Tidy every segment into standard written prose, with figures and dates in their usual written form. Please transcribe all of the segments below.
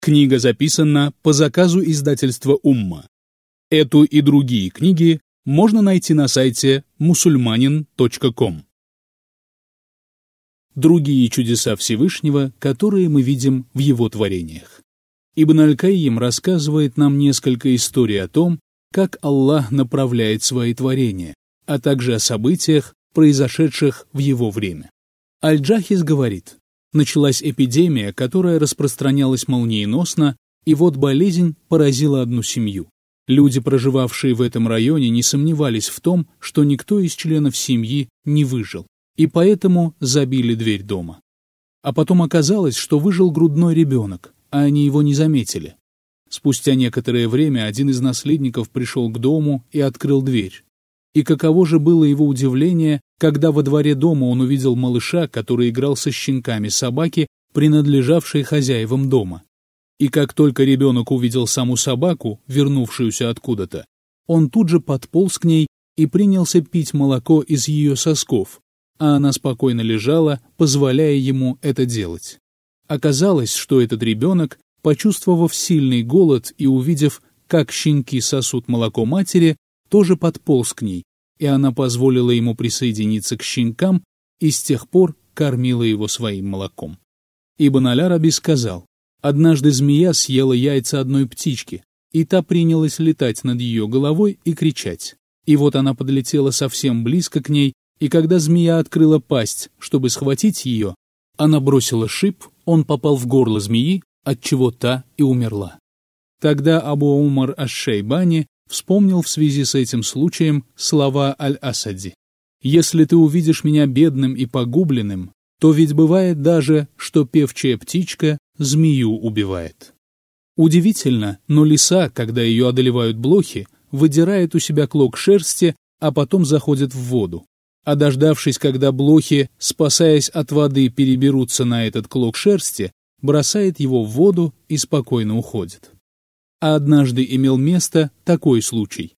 Книга записана по заказу издательства «Умма». Эту и другие книги можно найти на сайте musulmanin.com. Другие чудеса Всевышнего, которые мы видим в его творениях. Ибн Аль-Кайим рассказывает нам несколько историй о том, как Аллах направляет свои творения, а также о событиях, произошедших в его время. Аль-Джахис говорит: началась эпидемия, которая распространялась молниеносно, и вот болезнь поразила одну семью. Люди, проживавшие в этом районе, не сомневались в том, что никто из членов семьи не выжил, и поэтому забили дверь дома. А потом оказалось, что выжил грудной ребенок, а они его не заметили. Спустя некоторое время один из наследников пришел к дому и открыл дверь. И каково же было его удивление, когда во дворе дома он увидел малыша, который играл со щенками собаки, принадлежавшей хозяевам дома. И как только ребенок увидел саму собаку, вернувшуюся откуда-то, он тут же подполз к ней и принялся пить молоко из ее сосков, а она спокойно лежала, позволяя ему это делать. Оказалось, что этот ребенок, почувствовав сильный голод и увидев, как щенки сосут молоко матери, тоже подполз к ней, и она позволила ему присоединиться к щенкам и с тех пор кормила его своим молоком. Ибн Аль-Араби сказал: однажды змея съела яйца одной птички, и та принялась летать над ее головой и кричать. И вот она подлетела совсем близко к ней, и когда змея открыла пасть, чтобы схватить ее, она бросила шип, он попал в горло змеи, отчего та и умерла. Тогда Абу Умар аш-Шайбани вспомнил в связи с этим случаем слова Аль-Асади: «Если ты увидишь меня бедным и погубленным, то ведь бывает даже, что певчая птичка змею убивает». Удивительно, но лиса, когда ее одолевают блохи, выдирает у себя клок шерсти, а потом заходит в воду. А дождавшись, когда блохи, спасаясь от воды, переберутся на этот клок шерсти, бросает его в воду и спокойно уходит. А однажды имел место такой случай.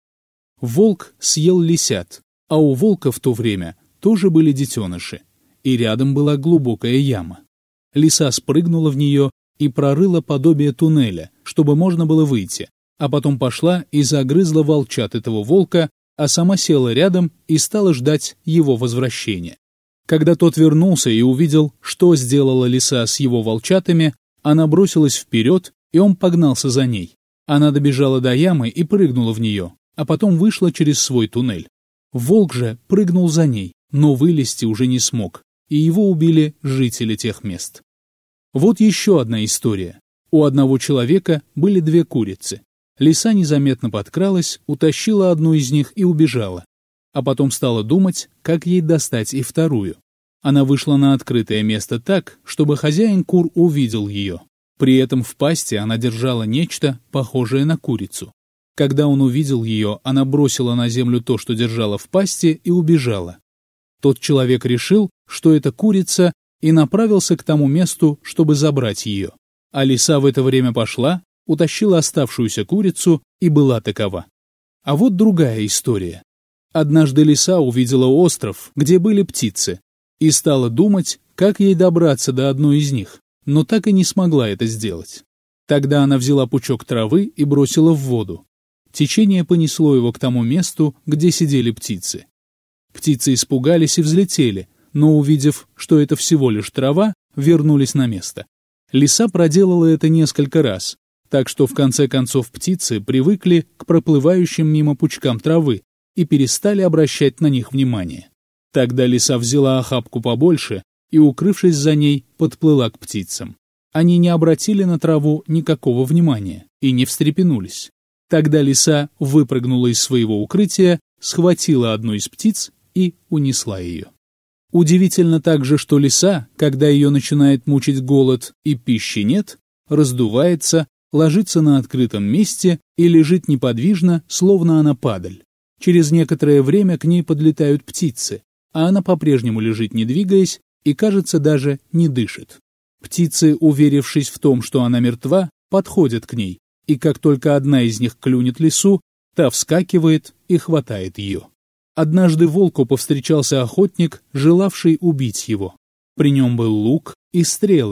Волк съел лисят, а у волка в то время тоже были детеныши, и рядом была глубокая яма. Лиса спрыгнула в нее и прорыла подобие туннеля, чтобы можно было выйти, а потом пошла и загрызла волчат этого волка, а сама села рядом и стала ждать его возвращения. Когда тот вернулся и увидел, что сделала лиса с его волчатами, она бросилась вперед, и он погнался за ней. Она добежала до ямы и прыгнула в нее, а потом вышла через свой туннель. Волк же прыгнул за ней, но вылезти уже не смог, и его убили жители тех мест. Вот еще одна история. У одного человека были две курицы. Лиса незаметно подкралась, утащила одну из них и убежала, а потом стала думать, как ей достать и вторую. Она вышла на открытое место так, чтобы хозяин кур увидел ее. При этом в пасти она держала нечто, похожее на курицу. Когда он увидел ее, она бросила на землю то, что держала в пасти, и убежала. Тот человек решил, что это курица, и направился к тому месту, чтобы забрать ее. А лиса в это время пошла, утащила оставшуюся курицу и была такова. А вот другая история. Однажды лиса увидела остров, где были птицы, и стала думать, как ей добраться до одной из них, но так и не смогла это сделать. Тогда она взяла пучок травы и бросила в воду. Течение понесло его к тому месту, где сидели птицы. Птицы испугались и взлетели, но, увидев, что это всего лишь трава, вернулись на место. Лиса проделала это несколько раз, так что в конце концов птицы привыкли к проплывающим мимо пучкам травы и перестали обращать на них внимание. Тогда лиса взяла охапку побольше и, укрывшись за ней, подплыла к птицам. Они не обратили на траву никакого внимания и не встрепенулись. Тогда лиса выпрыгнула из своего укрытия, схватила одну из птиц и унесла ее. Удивительно также, что лиса, когда ее начинает мучить голод и пищи нет, раздувается, ложится на открытом месте и лежит неподвижно, словно она падаль. Через некоторое время к ней подлетают птицы, а она по-прежнему лежит, не двигаясь, и, кажется, даже не дышит. Птицы, уверившись в том, что она мертва, подходят к ней, и как только одна из них клюнет лису, та вскакивает и хватает ее. Однажды волку повстречался охотник, желавший убить его. При нем был лук и стрелы,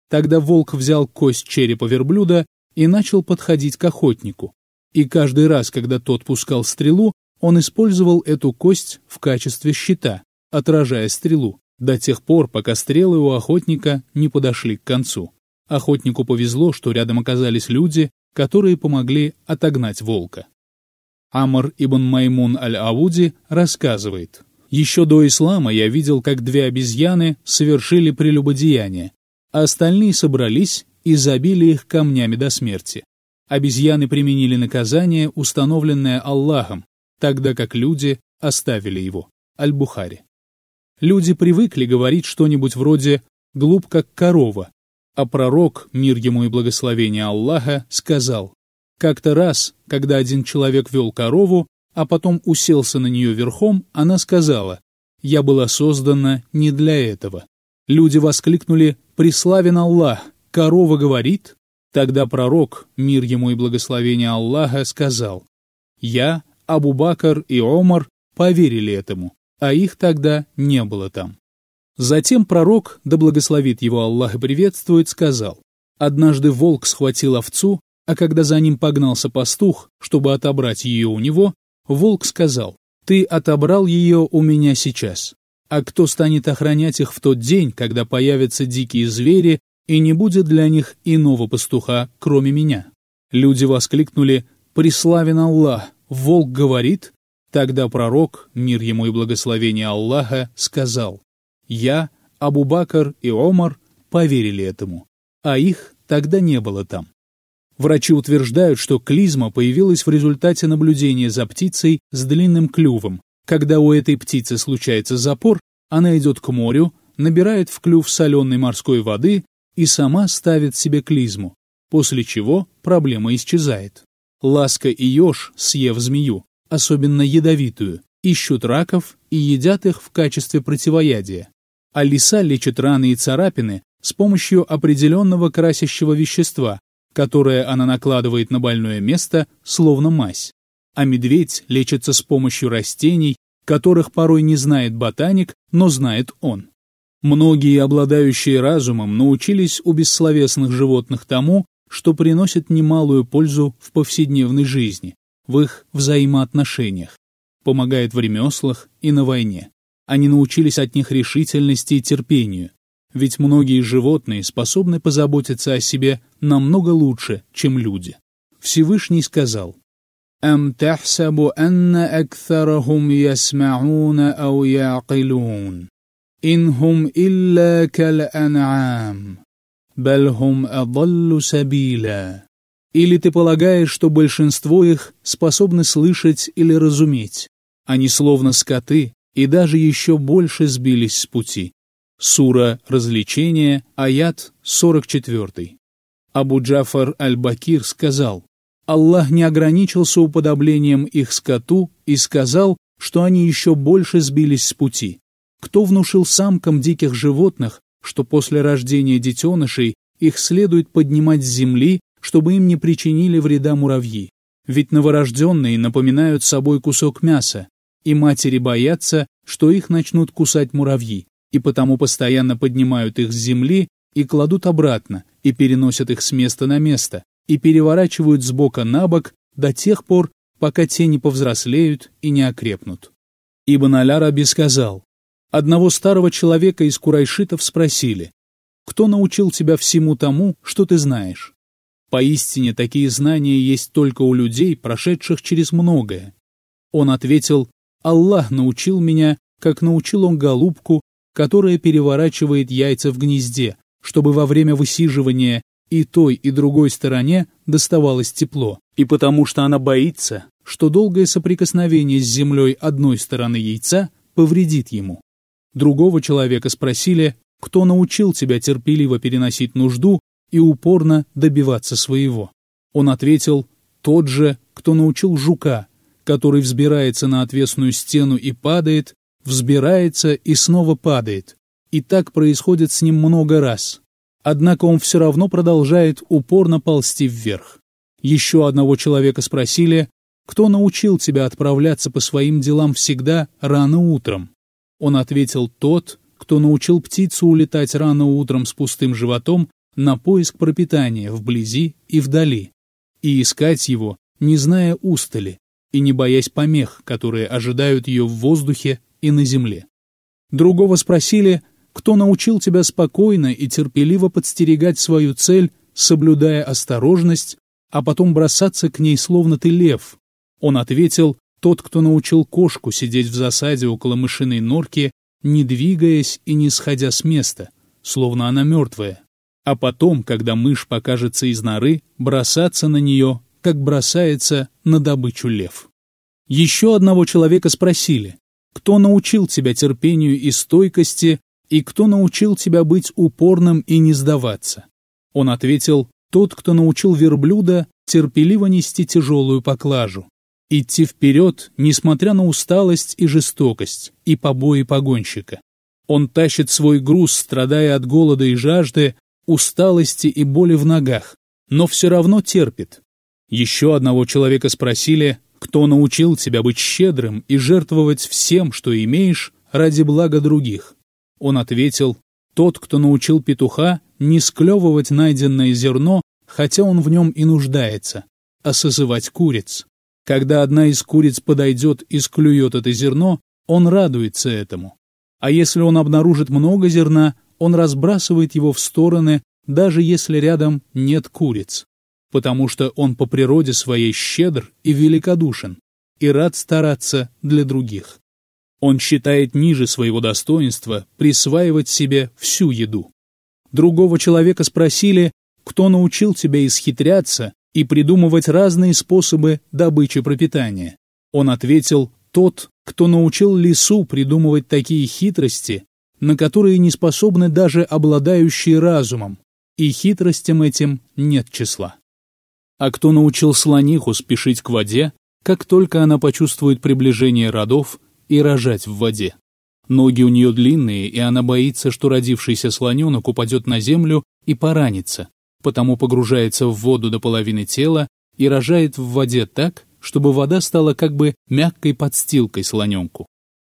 Тогда волк взял кость черепа верблюда и начал подходить к охотнику. И каждый раз, когда тот пускал стрелу, он использовал эту кость в качестве щита, отражая стрелу, до тех пор, пока стрелы у охотника не подошли к концу. Охотнику повезло, что рядом оказались люди, которые помогли отогнать волка. Амр ибн Маймун аль-Ауди рассказывает: «Еще до ислама я видел, как две обезьяны совершили прелюбодеяние, а остальные собрались и забили их камнями до смерти. Обезьяны применили наказание, установленное Аллахом, тогда как люди оставили его». Аль-Бухари. Люди привыкли говорить что-нибудь вроде «глуп как корова», а пророк, мир ему и благословение Аллаха, сказал: «Как-то раз, когда один человек вел корову, а потом уселся на нее верхом, она сказала: „Я была создана не для этого“». Люди воскликнули: «Преславен Аллах! Корова говорит!» Тогда пророк, мир ему и благословение Аллаха, сказал: «Я, Абу Бакр и Омар поверили этому, а их тогда не было там». Затем пророк, да благословит его Аллах и приветствует, сказал: «Однажды волк схватил овцу, а когда за ним погнался пастух, чтобы отобрать ее у него, волк сказал: „Ты отобрал ее у меня сейчас. А кто станет охранять их в тот день, когда появятся дикие звери, и не будет для них иного пастуха, кроме меня?“ Люди воскликнули: «Преславен Аллах! Волк говорит!» Тогда пророк, мир ему и благословение Аллаха, сказал: «Я, Абу Бакр и Омар поверили этому, а их тогда не было там». Врачи утверждают, что клизма появилась в результате наблюдения за птицей с длинным клювом. Когда у этой птицы случается запор, она идет к морю, набирает в клюв соленой морской воды и сама ставит себе клизму, после чего проблема исчезает. Ласка и еж, съев змею, особенно ядовитую, ищут раков и едят их в качестве противоядия. А лиса лечит раны и царапины с помощью определенного красящего вещества, которое она накладывает на больное место, словно мазь. А медведь лечится с помощью растений, которых порой не знает ботаник, но знает он. Многие, обладающие разумом, научились у бессловесных животных тому, что приносит немалую пользу в повседневной жизни, в их взаимоотношениях, помогает в ремеслах и на войне. Они научились от них решительности и терпению, ведь многие животные способны позаботиться о себе намного лучше, чем люди. Всевышний сказал: «Ам тахсабу анна акthарахум ясма'уна ау я'қилун, инхум илля кал-ан'ам, бальхум адаллу сабиля». Или ты полагаешь, что большинство их способны слышать или разуметь? Они словно скоты, и даже еще больше сбились с пути. Сура «Развлечение», аят 44. Абу Джафар аль-Бакир сказал: «Аллах не ограничился уподоблением их скоту и сказал, что они еще больше сбились с пути. Кто внушил самкам диких животных, что после рождения детенышей их следует поднимать с земли, чтобы им не причинили вреда муравьи? Ведь новорожденные напоминают собой кусок мяса, и матери боятся, что их начнут кусать муравьи, и потому постоянно поднимают их с земли и кладут обратно, и переносят их с места на место, и переворачивают с бока на бок до тех пор, пока те не повзрослеют и не окрепнут». Ибн аль-Араби сказал: «Одного старого человека из курайшитов спросили: „Кто научил тебя всему тому, что ты знаешь?“ Поистине, такие знания есть только у людей, прошедших через многое. Он ответил: „Аллах научил меня, как научил он голубку, которая переворачивает яйца в гнезде, чтобы во время высиживания и той, и другой стороне доставалось тепло, и потому что она боится, что долгое соприкосновение с землей одной стороны яйца повредит ему“. Другого человека спросили: „Кто научил тебя терпеливо переносить нужду и упорно добиваться своего?“ Он ответил: „Тот же, кто научил жука, который взбирается на отвесную стену и падает, взбирается и снова падает, и так происходит с ним много раз. Однако он все равно продолжает упорно ползти вверх“. Еще одного человека спросили: „Кто научил тебя отправляться по своим делам всегда рано утром?“ Он ответил: „Тот, кто научил птицу улетать рано утром с пустым животом на поиск пропитания вблизи и вдали, и искать его, не зная устали, и не боясь помех, которые ожидают ее в воздухе и на земле. Другого спросили, кто научил тебя спокойно и терпеливо подстерегать свою цель, соблюдая осторожность, а потом бросаться к ней, словно ты лев. Он ответил, тот, кто научил кошку сидеть в засаде около мышиной норки, не двигаясь и не сходя с места, словно она мертвая, а потом, когда мышь покажется из норы, бросаться на нее, как бросается на добычу лев. Еще одного человека спросили, кто научил тебя терпению и стойкости, и кто научил тебя быть упорным и не сдаваться? Он ответил, тот, кто научил верблюда терпеливо нести тяжелую поклажу, идти вперед, несмотря на усталость и жестокость, и побои погонщика. Он тащит свой груз, страдая от голода и жажды, усталости и боли в ногах, но все равно терпит. Еще одного человека спросили, кто научил тебя быть щедрым и жертвовать всем, что имеешь, ради блага других. Он ответил, тот, кто научил петуха не склевывать найденное зерно, хотя он в нем и нуждается, а созывать куриц. Когда одна из куриц подойдет и склюет это зерно, он радуется этому. А если он обнаружит много зерна, он разбрасывает его в стороны, даже если рядом нет куриц, потому что он по природе своей щедр и великодушен, и рад стараться для других. Он считает ниже своего достоинства присваивать себе всю еду. Другого человека спросили, кто научил тебя исхитряться и придумывать разные способы добычи пропитания. Он ответил, тот, кто научил лису придумывать такие хитрости, на которые не способны даже обладающие разумом, и хитростям этим нет числа. А кто научил слониху спешить к воде, как только она почувствует приближение родов, и рожать в воде? Ноги у нее длинные, и она боится, что родившийся слоненок упадет на землю и поранится, потому погружается в воду до половины тела и рожает в воде так, чтобы вода стала как бы мягкой подстилкой слоненку.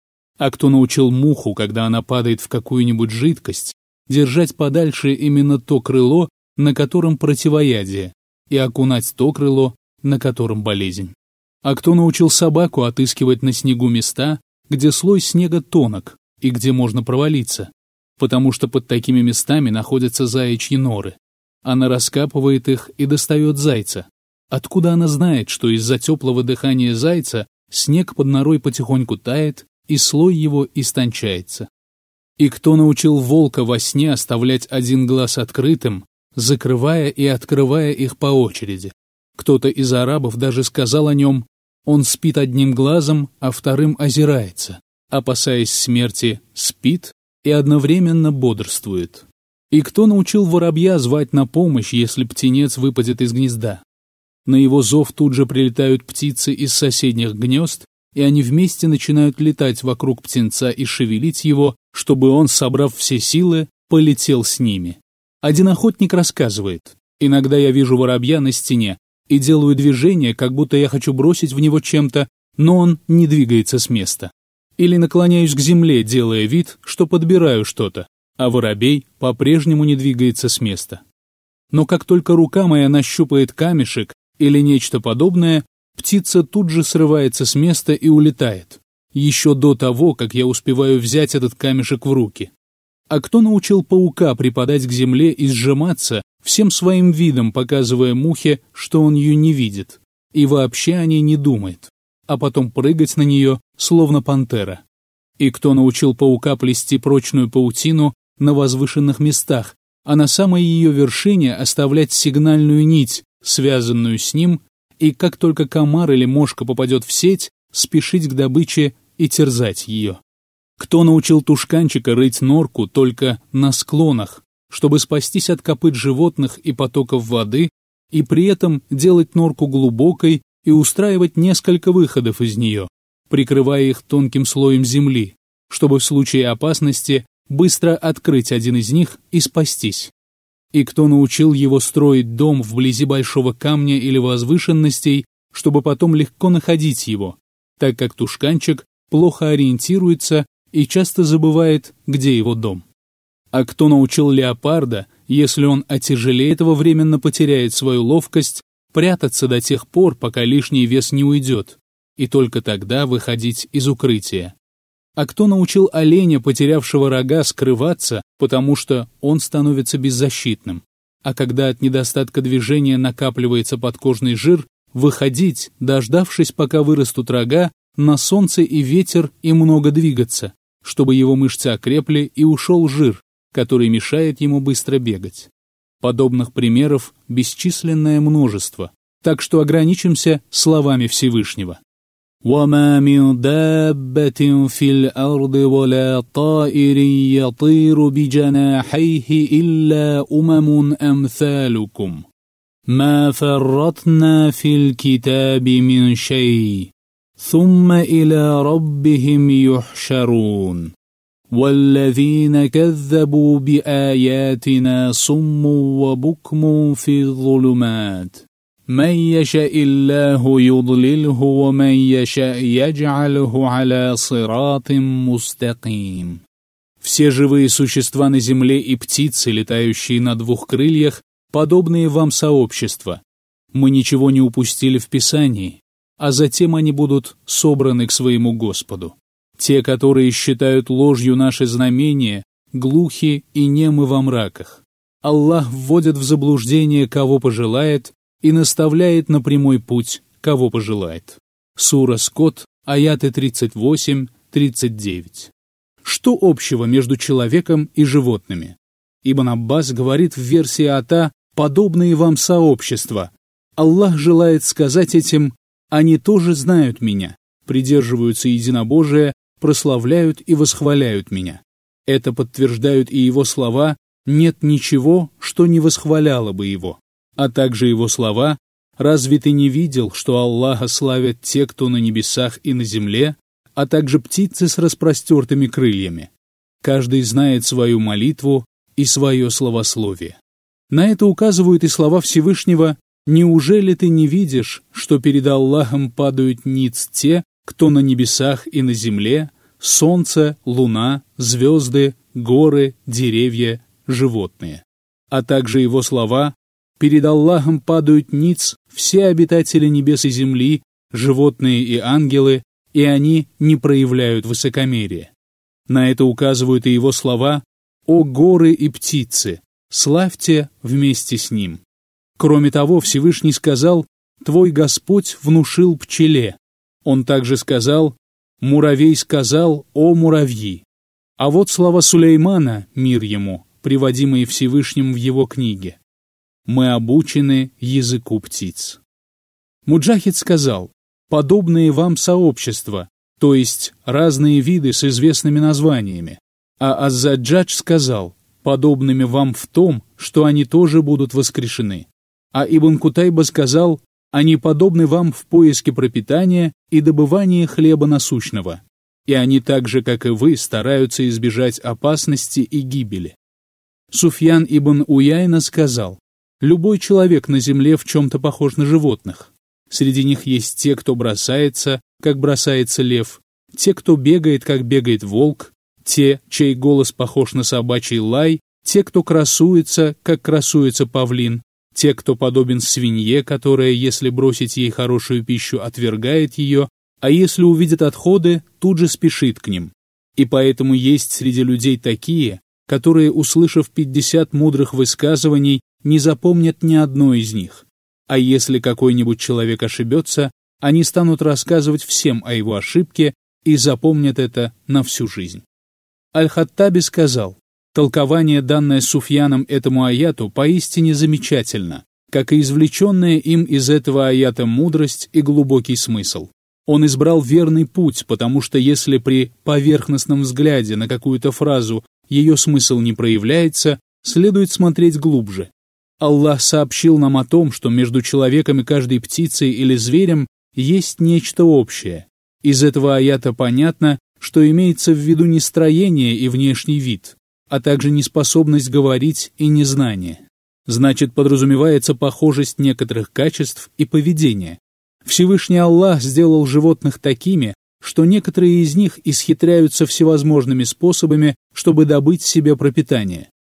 А кто научил муху, когда она падает в какую-нибудь жидкость, держать подальше именно то крыло, на котором противоядие, и окунать то крыло, на котором болезнь? А кто научил собаку отыскивать на снегу места, где слой снега тонок и где можно провалиться, потому что под такими местами находятся заячьи норы? Она раскапывает их и достает зайца. Откуда она знает, что из-за теплого дыхания зайца снег под норой потихоньку тает, и слой его истончается? И кто научил волка во сне оставлять один глаз открытым, закрывая и открывая их по очереди? Кто-то из арабов даже сказал о нем, он спит одним глазом, а вторым озирается, опасаясь смерти, спит и одновременно бодрствует. И кто научил воробья звать на помощь, если птенец выпадет из гнезда? На его зов тут же прилетают птицы из соседних гнезд, и они вместе начинают летать вокруг птенца и шевелить его, чтобы он, собрав все силы, полетел с ними. Один охотник рассказывает, иногда я вижу воробья на стене и делаю движение, как будто я хочу бросить в него чем-то, но он не двигается с места. Или наклоняюсь к земле, делая вид, что подбираю что-то, а воробей по-прежнему не двигается с места. Но как только рука моя нащупает камешек или нечто подобное, птица тут же срывается с места и улетает, еще до того, как я успеваю взять этот камешек в руки. А кто научил паука припадать к земле и сжиматься, всем своим видом показывая мухе, что он ее не видит, и вообще о ней не думает, а потом прыгать на нее, словно пантера? И кто научил паука плести прочную паутину на возвышенных местах, а на самой ее вершине оставлять сигнальную нить, связанную с ним, и как только комар или мошка попадет в сеть, спешить к добыче и терзать ее? Кто научил тушканчика рыть норку только на склонах, чтобы спастись от копыт животных и потоков воды, и при этом делать норку глубокой и устраивать несколько выходов из нее, прикрывая их тонким слоем земли, чтобы в случае опасности быстро открыть один из них и спастись? И кто научил его строить дом вблизи большого камня или возвышенностей, чтобы потом легко находить его, так как тушканчик плохо ориентируется и часто забывает, где его дом? А кто научил леопарда Если он отяжелеет его, временно потеряет свою ловкость, прятаться до тех пор, пока лишний вес не уйдет, и только тогда выходить из укрытия. А кто научил оленя, потерявшего рога, скрываться, потому что он становится беззащитным? А когда от недостатка движения накапливается подкожный жир, выходить, дождавшись, пока вырастут рога, на солнце и ветер и много двигаться, чтобы его мышцы окрепли и ушел жир, который мешает ему быстро бегать. Подобных примеров бесчисленное множество, так что ограничимся словами Всевышнего. وَمَا مِن دَابَّةٍ فِي الْأَرْضِ وَلَا طَائِرٍ يَطِيرُ بِجَنَاحَيْهِ إِلَّا أُمَمٌ أَمْثَالُكُمْ مَا فَرَّطْنَا فِي الْكِتَابِ مِن شَيْءٍ ثُمَّ إِلَى رَبِّهِمْ يُحْشَرُونَ وَالَّذِينَ كَذَّبُوا بِآيَاتِنَا صُمٌّ وَبُكْمٌ فِي الظُّلُمَاتِ مَن يَشَإِ اللَّهُ يُضْلِلْهُ وَمَن يَشَأْ يَجْعَلْهُ عَلَى صِرَاطٍ مُّسْتَقِيمٍ. Все живые существа на земле и птицы, летающие на двух крыльях, подобные вам сообщества. Мы ничего не упустили в Писании, а затем они будут собраны к своему Господу. Те, которые считают ложью наши знамения, глухи и немы во мраках. Аллах вводит в заблуждение, кого пожелает, и наставляет на прямой путь, кого пожелает. Сура Скот, аяты 38-39. Что общего между человеком и животными? Ибн Аббас говорит в версии Ата «подобные вам сообщества». Аллах желает сказать этим «они тоже знают меня, придерживаются единобожия, прославляют и восхваляют меня». Это подтверждают и его слова «нет ничего, что не восхваляло бы его», а также его слова «разве ты не видел, что Аллаха славят те, кто на небесах и на земле, а также птицы с распростертыми крыльями? Каждый знает свою молитву и свое словословие». На это указывают и слова Всевышнего «неужели ты не видишь, что перед Аллахом падают ниц те, кто на небесах и на земле, солнце, луна, звезды, горы, деревья, животные?» А также его слова «перед Аллахом падают ниц все обитатели небес и земли, животные и ангелы, и они не проявляют высокомерия». На это указывают и его слова «О горы и птицы, славьте вместе с ним». Кроме того, Всевышний сказал «Твой Господь внушил пчеле». Он также сказал «Муравей сказал, о муравьи». А вот слова Сулеймана, мир ему, приводимые Всевышним в его книге. «Мы обучены языку птиц». Муджахид сказал «подобные вам сообщества», то есть разные виды с известными названиями. А Аз-Заджадж сказал «подобными вам в том, что они тоже будут воскрешены». А Ибн Кутайба сказал «они подобны вам в поиске пропитания и добывании хлеба насущного, и они так же, как и вы, стараются избежать опасности и гибели». Суфьян ибн Уяйна сказал «любой человек на земле в чем-то похож на животных. Среди них есть те, кто бросается, как бросается лев, те, кто бегает, как бегает волк, те, чей голос похож на собачий лай, те, кто красуется, как красуется павлин, те, кто подобен свинье, которая, если бросить ей хорошую пищу, отвергает ее, а если увидит отходы, тут же спешит к ним. И поэтому есть среди людей такие, которые, услышав 50 мудрых высказываний, не запомнят ни одно из них. А если какой-нибудь человек ошибется, они станут рассказывать всем о его ошибке и запомнят это на всю жизнь. Аль-Хаттаби сказал, толкование, данное Суфьяном этому аяту, поистине замечательно, как и извлеченная им из этого аята мудрость и глубокий смысл. Он избрал верный путь, потому что если при поверхностном взгляде на какую-то фразу ее смысл не проявляется, следует смотреть глубже. Аллах сообщил нам о том, что между человеком и каждой птицей или зверем есть нечто общее. Из этого аята понятно, что имеется в виду не строение и внешний вид, а также неспособность говорить и незнание. Значит, подразумевается похожесть некоторых качеств и поведения. Всевышний Аллах сделал животных такими, что некоторые из них исхитряются всевозможными способами, чтобы добыть себе пропитание.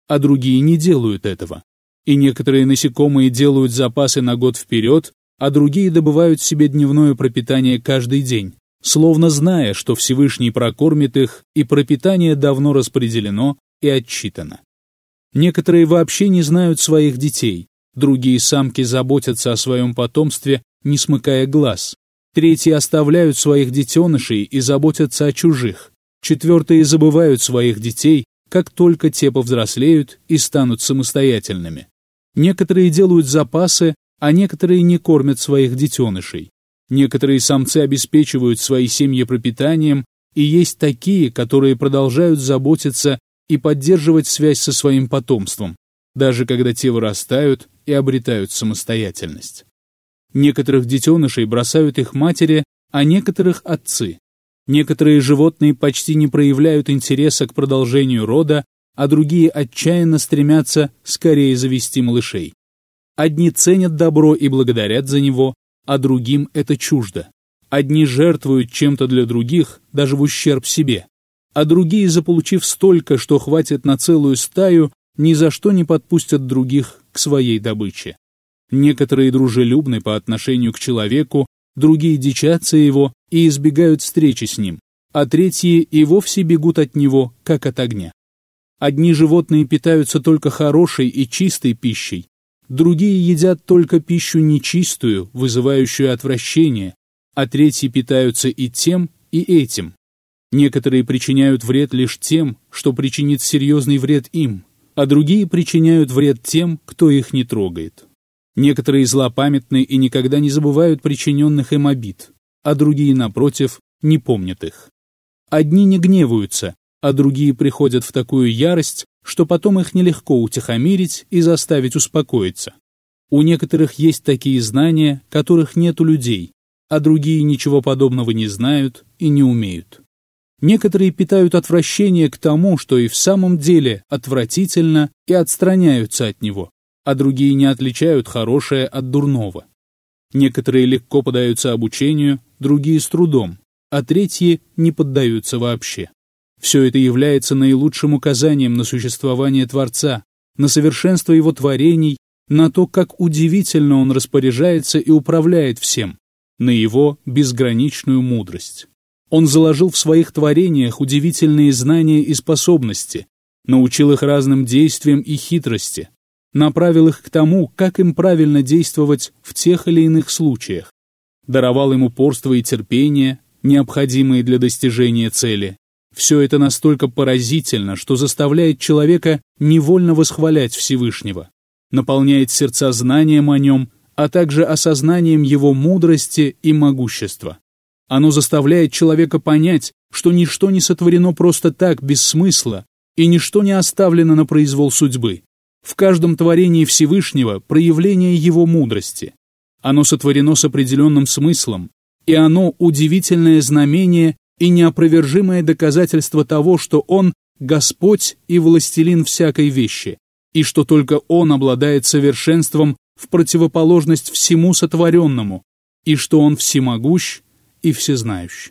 а другие не делают этого. И некоторые насекомые делают запасы на год вперед, а другие добывают себе дневное пропитание каждый день, словно зная, что Всевышний прокормит их, и пропитание давно распределено и отчитано. Некоторые вообще не знают своих детей, другие самки заботятся о своем потомстве, не смыкая глаз, третьи оставляют своих детенышей и заботятся о чужих, четвертые забывают своих детей, как только те повзрослеют и станут самостоятельными. Некоторые делают запасы, а некоторые не кормят своих детенышей. Некоторые самцы обеспечивают свои семьи пропитанием, и есть такие, которые продолжают заботиться и поддерживать связь со своим потомством, даже когда те вырастают и обретают самостоятельность. Некоторых детенышей бросают их матери, а некоторых отцы. Некоторые животные почти не проявляют интереса к продолжению рода, а другие отчаянно стремятся скорее завести малышей. Одни ценят добро и благодарят за него, а другим это чуждо. Одни жертвуют чем-то для других, даже в ущерб себе, а другие, заполучив столько, что хватит на целую стаю, ни за что не подпустят других к своей добыче. Некоторые дружелюбны по отношению к человеку, другие дичатся его и избегают встречи с ним, а третьи и вовсе бегут от него, как от огня. Одни животные питаются только хорошей и чистой пищей, другие едят только пищу нечистую, вызывающую отвращение, а третьи питаются и тем, и этим. Некоторые причиняют вред лишь тем, что причинит серьезный вред им, а другие причиняют вред тем, кто их не трогает. Некоторые злопамятны и никогда не забывают причиненных им обид, а другие, напротив, не помнят их. Одни не гневаются, а другие приходят в такую ярость, что потом их нелегко утихомирить и заставить успокоиться. У некоторых есть такие знания, которых нет у людей, а другие ничего подобного не знают и не умеют. Некоторые питают отвращение к тому, что и в самом деле отвратительно, и отстраняются от него, а другие не отличают хорошее от дурного. Некоторые легко поддаются обучению, другие с трудом, а третьи не поддаются вообще. Все это является наилучшим указанием на существование Творца, на совершенство Его творений, на то, как удивительно Он распоряжается и управляет всем, на Его безграничную мудрость. Он заложил в своих творениях удивительные знания и способности, научил их разным действиям и хитрости, направил их к тому, как им правильно действовать в тех или иных случаях, даровал им упорство и терпение, необходимые для достижения цели. Все это настолько поразительно, что заставляет человека невольно восхвалять Всевышнего, наполняет сердца знанием о нем, а также осознанием его мудрости и могущества. Оно заставляет человека понять, что ничто не сотворено просто так, без смысла, и ничто не оставлено на произвол судьбы. В каждом творении Всевышнего проявление его мудрости. Оно сотворено с определенным смыслом, и оно удивительное знамение и неопровержимое доказательство того, что Он – Господь и властелин всякой вещи, и что только Он обладает совершенством в противоположность всему сотворенному, и что Он всемогущ и всезнающий.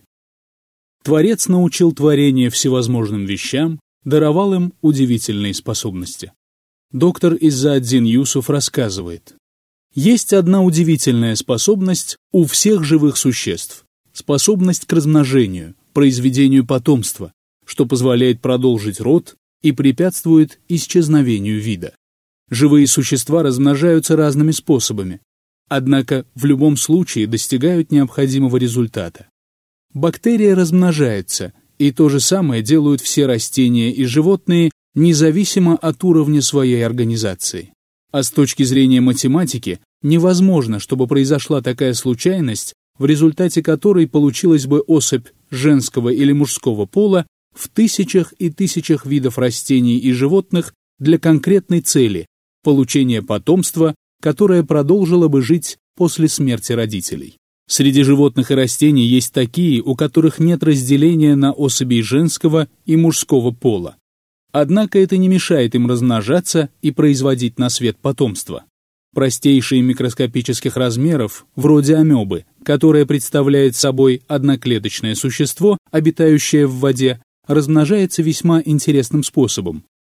Творец научил творение всевозможным вещам, даровал им удивительные способности. Доктор Изза-ад-Дин Юсуф рассказывает: есть одна удивительная способность у всех живых существ – способность к размножению, произведению потомства, что позволяет продолжить род и препятствует исчезновению вида. Живые существа размножаются разными способами, однако в любом случае достигают необходимого результата. Бактерия размножается, и то же самое делают все растения и животные, независимо от уровня своей организации. А с точки зрения математики невозможно, чтобы произошла такая случайность, в результате которой получилась бы особь женского или мужского пола в тысячах и тысячах видов растений и животных для конкретной цели – получения потомства, которое продолжило бы жить после смерти родителей. Среди животных и растений есть такие, у которых нет разделения на особей женского и мужского пола. Однако это не мешает им размножаться и производить на свет потомство. Простейшие микроскопических размеров, вроде амебы, которая представляет собой одноклеточное существо, обитающее в воде, размножается весьма интересным способом.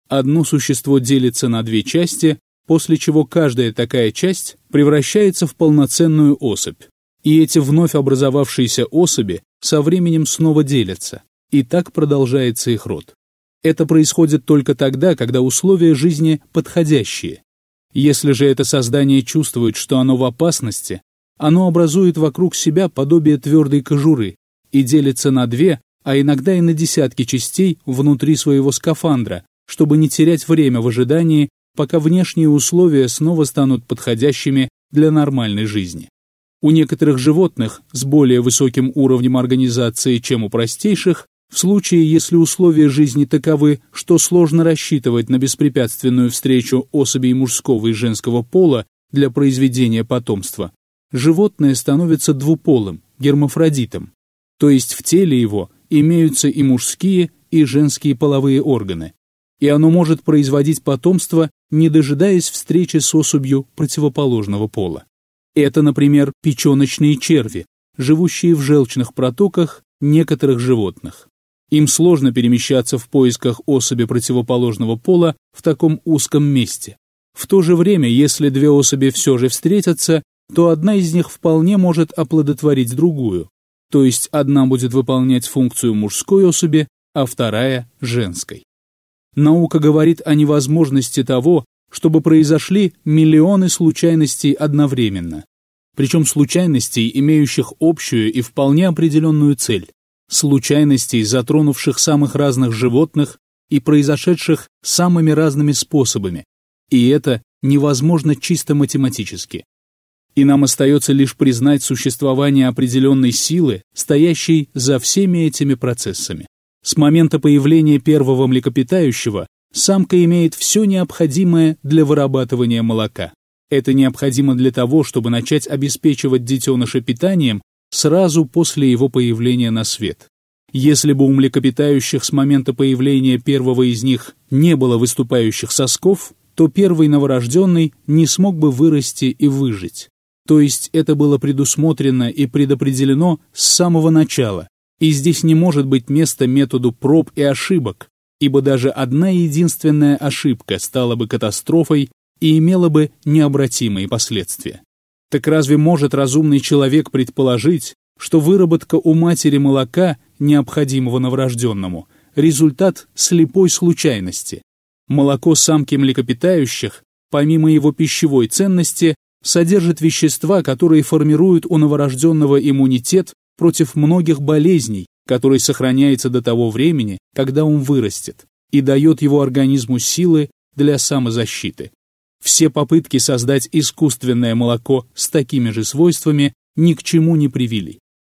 Одно существо делится на две части, после чего каждая такая часть превращается в полноценную особь. И эти вновь образовавшиеся особи со временем снова делятся, и так продолжается их род. Это происходит только тогда, когда условия жизни подходящие. Если же это создание чувствует, что оно в опасности, оно образует вокруг себя подобие твердой кожуры и делится на две, а иногда и на десятки частей внутри своего скафандра, чтобы не терять время в ожидании, пока внешние условия снова станут подходящими для нормальной жизни. У некоторых животных с более высоким уровнем организации, чем у простейших, в случае, если условия жизни таковы, что сложно рассчитывать на беспрепятственную встречу особей мужского и женского пола для произведения потомства, животное становится двуполым, гермафродитом, то есть в теле его имеются и мужские, и женские половые органы, и оно может производить потомство, не дожидаясь встречи с особью противоположного пола. Это, например, печеночные черви, живущие в желчных протоках некоторых животных. Им сложно перемещаться в поисках особи противоположного пола в таком узком месте. В то же время, если две особи все же встретятся, то одна из них вполне может оплодотворить другую, то есть одна будет выполнять функцию мужской особи, а вторая – женской. Наука говорит о невозможности того, чтобы произошли миллионы случайностей одновременно, причем случайностей, имеющих общую и вполне определенную цель, случайностей, затронувших самых разных животных и произошедших самыми разными способами, и это невозможно чисто математически. И нам остается лишь признать существование определенной силы, стоящей за всеми этими процессами. С момента появления первого млекопитающего самка имеет все необходимое для вырабатывания молока. Это необходимо для того, чтобы начать обеспечивать детеныша питанием сразу после его появления на свет. Если бы у млекопитающих с момента появления первого из них не было выступающих сосков, то первый новорожденный не смог бы вырасти и выжить. То есть это было предусмотрено и предопределено с самого начала, и здесь не может быть места методу проб и ошибок, ибо даже одна единственная ошибка стала бы катастрофой и имела бы необратимые последствия. Так разве может разумный человек предположить, что выработка у матери молока, необходимого новорожденному, результат слепой случайности? Молоко самки млекопитающих, помимо его пищевой ценности, содержит вещества, которые формируют у новорожденного иммунитет против многих болезней, который сохраняется до того времени, когда он вырастет, и дает его организму силы для самозащиты. Все попытки создать искусственное молоко с такими же свойствами ни к чему не привели.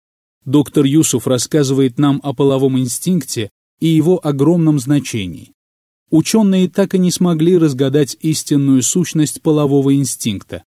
Доктор Юсуф рассказывает нам о половом инстинкте и его огромном значении. Ученые так и не смогли разгадать истинную сущность полового инстинкта,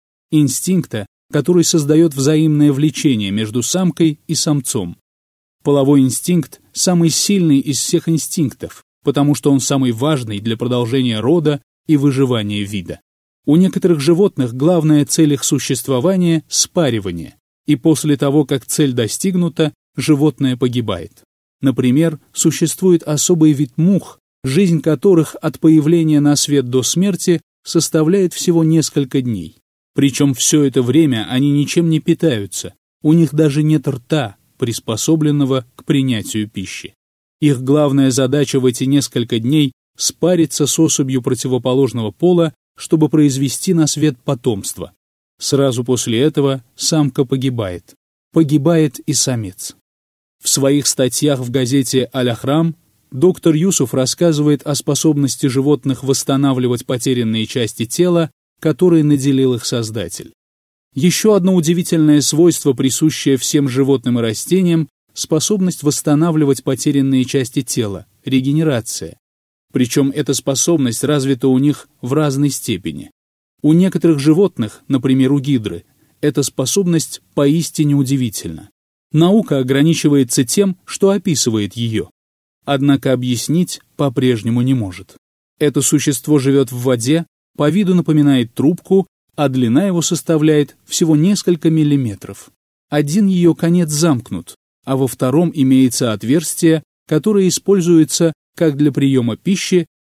который создает взаимное влечение между самкой и самцом. Половой инстинкт – самый сильный из всех инстинктов, потому что он самый важный для продолжения рода и выживания вида. У некоторых животных главная цель их существования – спаривание, и после того, как цель достигнута, животное погибает. Например, существует особый вид мух, жизнь которых от появления на свет до смерти составляет всего несколько дней. Причем все это время они ничем не питаются, у них даже нет рта, приспособленного к принятию пищи. Их главная задача в эти несколько дней – спариться с особью противоположного пола, чтобы произвести на свет потомство. Сразу после этого самка погибает. Погибает и самец. В своих статьях в газете «Аль-Ахрам» доктор Юсуф рассказывает о способности животных восстанавливать потерянные части тела, которые наделил их Создатель. Еще одно удивительное свойство, присущее всем животным и растениям, способность восстанавливать потерянные части тела, регенерация. Причем эта способность развита у них в разной степени. У некоторых животных, например, у гидры, эта способность поистине удивительна. Наука ограничивается тем, что описывает ее. Однако объяснить по-прежнему не может. Это существо живет в воде, по виду напоминает трубку, а длина его составляет всего несколько миллиметров. Один ее конец замкнут, а во втором имеется отверстие, которое используется как для приема пищи,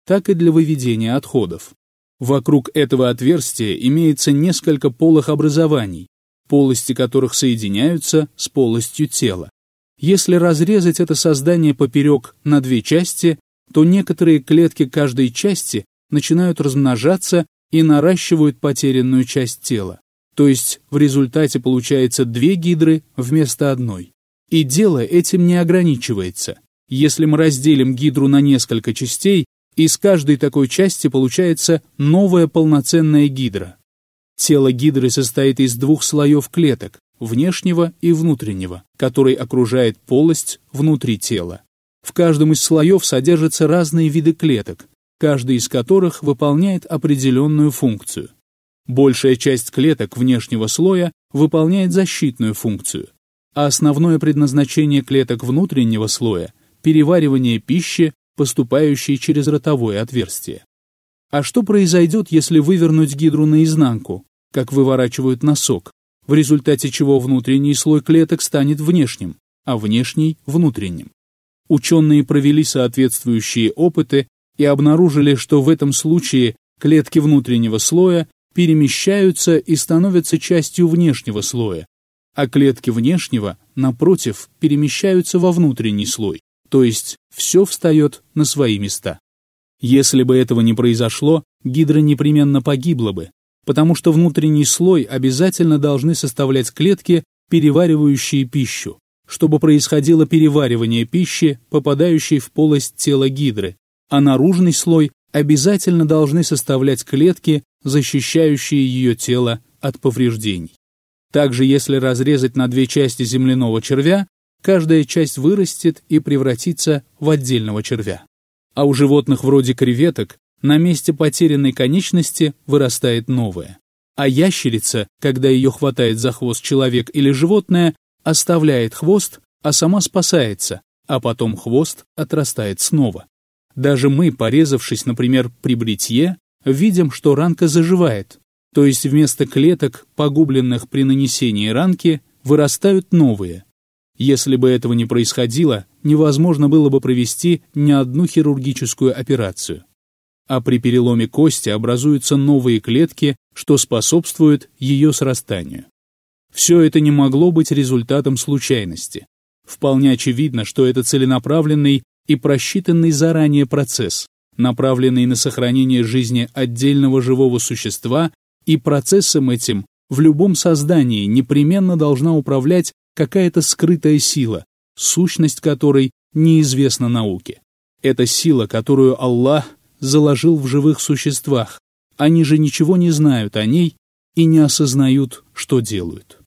так и для выведения отходов. Вокруг этого отверстия имеется несколько полых образований, полости которых соединяются с полостью тела. Если разрезать это создание поперек на две части, то некоторые клетки каждой части начинают размножаться и наращивают потерянную часть тела. То есть в результате получается две гидры вместо одной. И дело этим не ограничивается. Если мы разделим гидру на несколько частей, из каждой такой части получается новая полноценная гидра. Тело гидры состоит из двух слоев клеток, внешнего и внутреннего, который окружает полость внутри тела. В каждом из слоев содержатся разные виды клеток, каждый из которых выполняет определенную функцию. Большая часть клеток внешнего слоя выполняет защитную функцию, а основное предназначение клеток внутреннего слоя – переваривание пищи, поступающей через ротовое отверстие. А что произойдет, если вывернуть гидру наизнанку, как выворачивают носок, в результате чего внутренний слой клеток станет внешним, а внешний – внутренним? Ученые провели соответствующие опыты и обнаружили, что в этом случае клетки внутреннего слоя перемещаются и становятся частью внешнего слоя, а клетки внешнего, напротив, перемещаются во внутренний слой, то есть все встает на свои места. Если бы этого не произошло, гидра непременно погибла бы, потому что внутренний слой обязательно должны составлять клетки, переваривающие пищу, чтобы происходило переваривание пищи, попадающей в полость тела гидры, а наружный слой обязательно должны составлять клетки, защищающие ее тело от повреждений. Также, если разрезать на две части земляного червя, каждая часть вырастет и превратится в отдельного червя. А у животных вроде креветок на месте потерянной конечности вырастает новая. А ящерица, когда ее хватает за хвост человек или животное, оставляет хвост, а сама спасается, а потом хвост отрастает снова. Даже мы, порезавшись, например, при бритье, видим, что ранка заживает, то есть вместо клеток, погубленных при нанесении ранки, вырастают новые. Если бы этого не происходило, невозможно было бы провести ни одну хирургическую операцию. А при переломе кости образуются новые клетки, что способствует ее срастанию. Все это не могло быть результатом случайности. Вполне очевидно, что это целенаправленный и просчитанный заранее процесс, направленный на сохранение жизни отдельного живого существа, и процессом этим в любом создании непременно должна управлять какая-то скрытая сила, сущность которой неизвестна науке. Это сила, которую Аллах заложил в живых существах, они же ничего не знают о ней и не осознают, что делают.